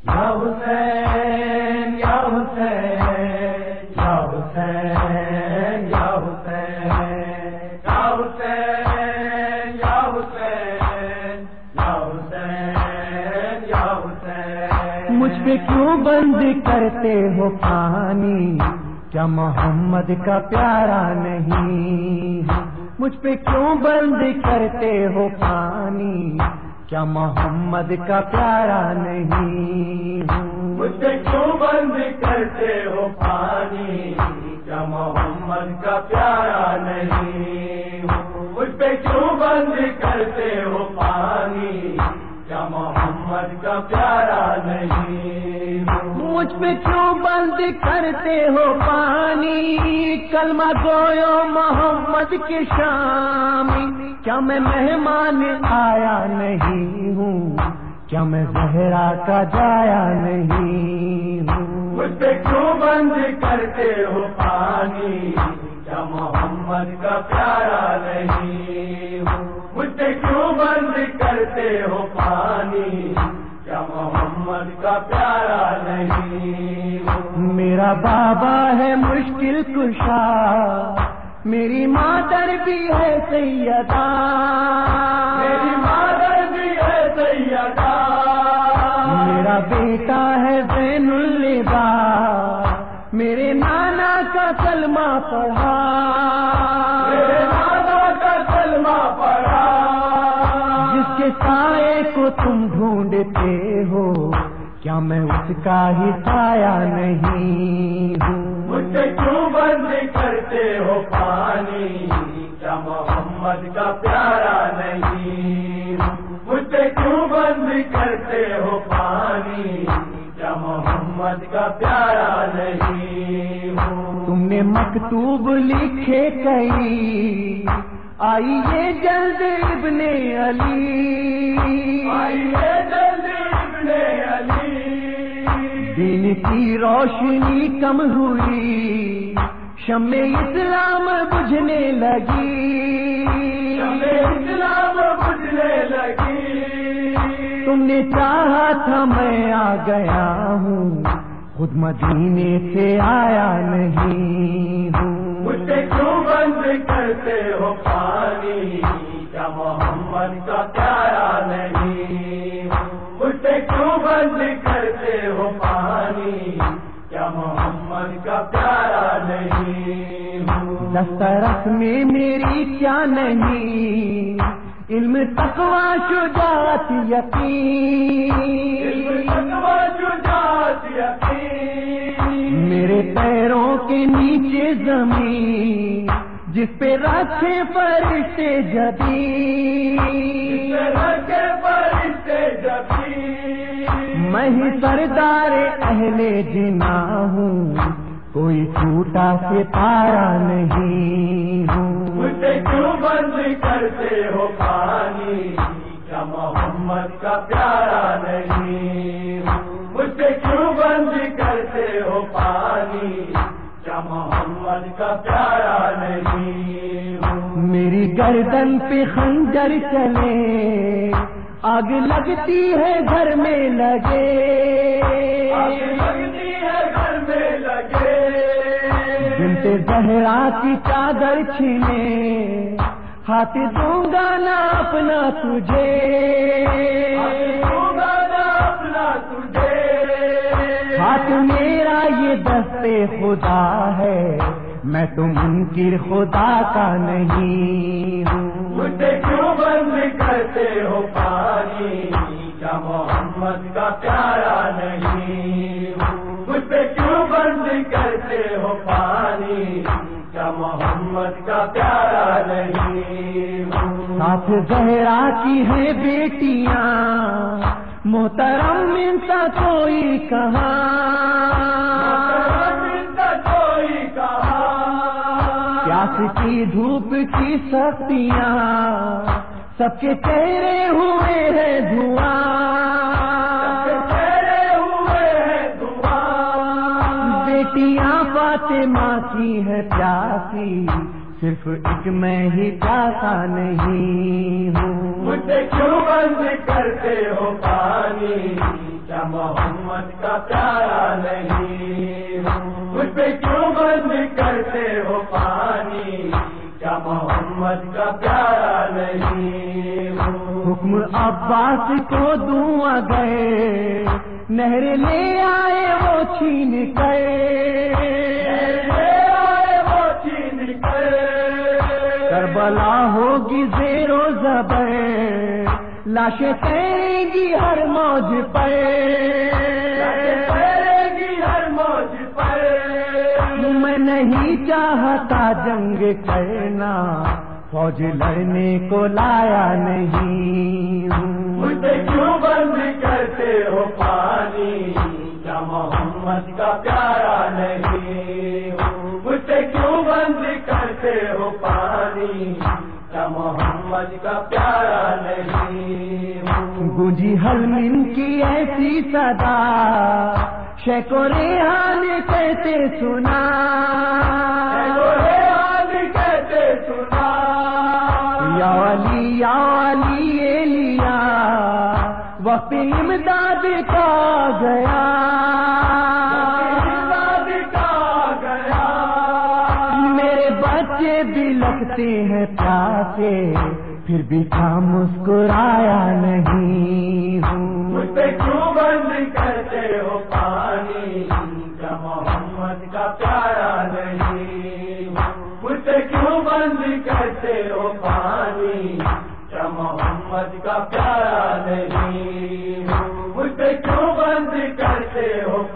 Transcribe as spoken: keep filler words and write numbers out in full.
یا حسین یا حسین یا حسین یا حسین یا حسین یا حسین یا حسین یا حسین مجھ پہ کیوں بند کرتے ہو پانی، کیا محمد کا پیارا نہیں؟ مجھ پہ کیوں بند کرتے ہو پانی، کیا محمد کا پیارا نہیں؟ مجھ پہ کیوں بند کرتے ہو پانی، کیا محمد کا پیارا نہیں؟ مجھ پہ کیوں بند کرتے ہو پانی، کیا محمد کا پیارا نہیں؟ مجھ پہ کیوں بند کرتے ہو پانی، کلمہ گویو محمد کے شامی، کیا میں مہمان آیا نہیں ہوں، کیا میں زہرا کا جایا نہیں ہوں؟ مجھ پہ کیوں بند کرتے ہو پانی، کیا محمد کا پیارا نہیں ہوں؟ مجھ پہ کیوں بند کرتے ہو پانی، کیا محمد کا پیارا نہیں ہوں؟ میرا بابا ہے مشکل کشا، میری مادر بھی ہے سیدہ، میری مادر بھی ہے سیدہ، میرا بیٹا ہے زین اللباس، میرے نانا کا کلمہ پڑھا، میرے نانا کا کلمہ پڑھا، جس کے سائے کو تم ڈھونڈتے ہو، کیا میں اس کا ہی سایہ نہیں ہوں؟ مجھ پہ کیوں بند کرتے ہو پانی، کیا محمد کا پیارا نہیں؟ مجھ پہ کیوں بند کرتے ہو پانی، کیا محمد کا پیارا نہیں؟ تم نے مکتوب لکھے کئی، آئیے جلد ابن علی، آئیے جلد ابن علی، دین کی روشنی کم ہوئی، شمع اسلام بجھنے لگی، شمع اسلام بجھنے لگی، تم نے چاہا تھا میں آ گیا ہوں، خود مدینے سے آیا نہیں ہوں۔ مجھ پہ کیوں بند کرتے ہو پانی، کیا محمد کا پیارا نہیں؟ مجھ پہ کیوں بند کرتے ہو پانی، کیا محمد کا پیارا نہیں؟ دسترس میں میری کیا نہیں، علم تقوی شجاعت یقین، تقوی شجاعت یقین، میرے پیروں کے نیچے زمین، جس پہ رکھے فرشتے جبین، رکھے فرشتے جبین، میں ہی سردار اہل جنا ہوں، کوئی ٹوٹا ستارہ نہیں ہوں۔ مجھ پہ کیوں بند کرتے ہو پانی، کیا محمد کا پیارا نہیں؟ مجھ پہ کیوں بند کرتے ہو پانی، کیا محمد کا پیارا نہیں؟ میری گردن پہ خنجر چلے، آگ لگتی ہے گھر میں لگے، آگ لگتی ہے گھر میں لگے، بنت زہرا کی چادر چھینے، ہاتھ دوں گا نہ اپنا تجھے، دوں گا نہ اپنا تجھے، ہاتھ میرا یہ دستے خدا ہے، میں تو منکر خدا کا نہیں ہوں۔ مجھ پہ کیوں بند کرتے ہو پانی، کیا محمد کا پیارا نہیں؟ مجھ پہ کیوں بند کرتے ہو پانی، کیا محمد کا پیارا نہیں؟ ساتھ زہرا کی ہے بیٹیاں، محترم ان کا کوئی کہاں، کوئی کہا، پیاس کی دھوپ کی سختیاں، سب کے چہرے ہوئے ہیں دھواں، چہرے ہوئے ہیں دعا، بیٹیاں فاطمہ کی ہے پیاسی، صرف ایک میں ہی پیاسا نہیں ہوں۔ مجھ پہ کیوں بند کرتے ہو پانی، کیا محمد کا پیارا نہیں ہوں؟ مجھ پہ کیوں بند کرتے ہو پانی، کیا محمد کا پیارا نہیں ہوں؟ حکم عباس کو دوں گئے، نہر لے آئے وہ چھین گئے، وہ چھین گئے، کربلا ہوگی زیر و زبر، لاشیں تیریں گی ہر موج پر، تیرے گی ہر موج پر۔ میں نہیں چاہتا جنگ کرنا، فوج لڑنے کو لایا نہیں ہوں۔ مجھے کیوں بند کرتے ہو پانی، کیا محمد کا پیارا نہیں ہوں؟ مجھے کیوں بند کرتے ہو پانی، کیا محمد کا پیارا نہیں ہوں؟ گونجی حلمن کی ایسی صدا، شیخ و ریحان کہتے سنا، کہتے سنا، یا علی یا علی ایلیا، وقت امداد کا گیا، امداد کا گیا۔ میرے بچے بھی لگتے ہیں پیاسے، پھر بھی کیا مسکرایا نہیں ہوں۔ مجھ پہ کیوں بند کرتے ہو پانی، کیا محمد کا پیارا نہیں ہوں؟ مجھ پہ کیوں بند کرتے ہو پانی، کیا محمد کا پیارا نہیں ہوں؟ مجھ پہ کیوں بند کرتے ہو